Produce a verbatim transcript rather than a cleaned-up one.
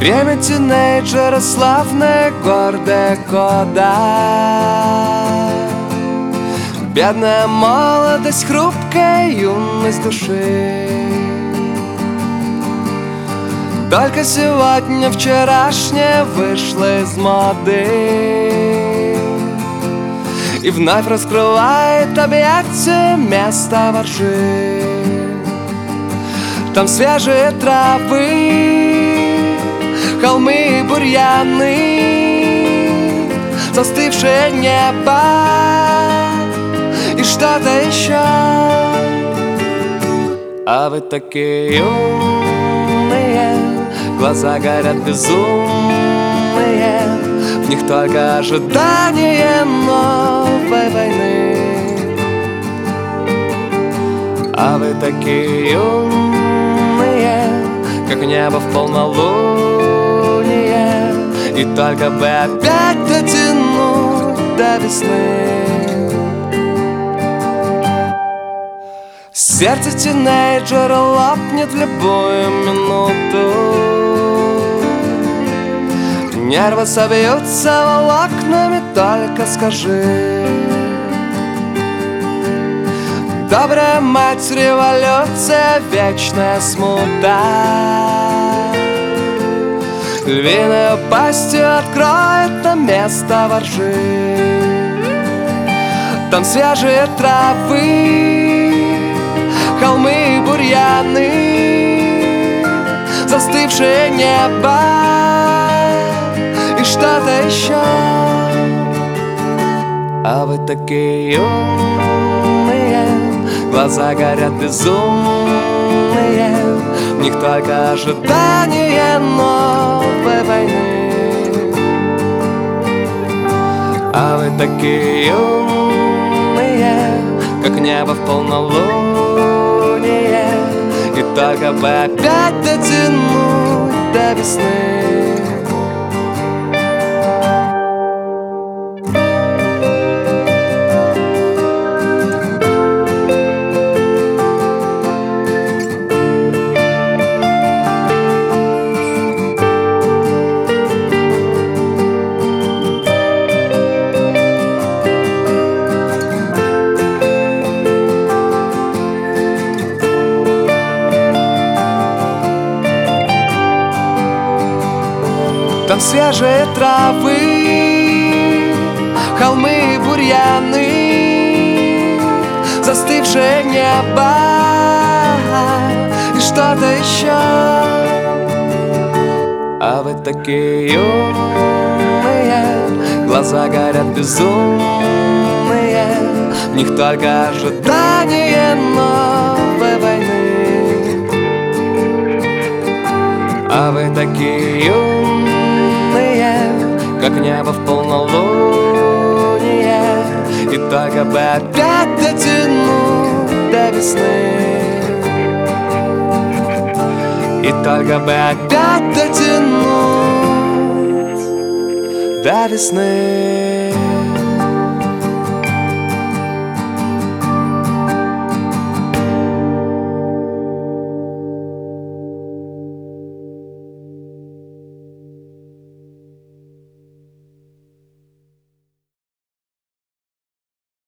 Время тинейджера, славная, гордая кода. Бедная молодость, хрупкая юность души. Только сегодня вчерашнее вышло из моды и вновь раскрывает объятия места воржи. Там свежие травы, холмы и бурьяны, застывшее небо и что-то еще. А вы такие умные, глаза горят безумные, в них только ожидание новой войны. А вы такие умные, как небо в полнолуние, и только бы опять дотянуть до весны. Сердце тинейджера лопнет в любую минуту, нервы собьются волокнами, только скажи. Добрая мать, революция, вечная смута, львиную пастью откроет на место воржи. Там свежие травы, холмы и бурьяны, застывшее небо и что-то еще. А вы такие умные, глаза горят безумные, в них только ожидание новой войны. А вы такие умные, как небо в полнолуние, и только бы опять дотянуть до весны. Там свежие травы, холмы и бурьяны, застывшее небо и что-то еще. А вы такие умные, глаза горят безумные, в них только ожидание новой войны. А вы такие умные, как небо в полнолуние, и только бы опять дотянуть до весны. И только бы опять дотянуть до весны.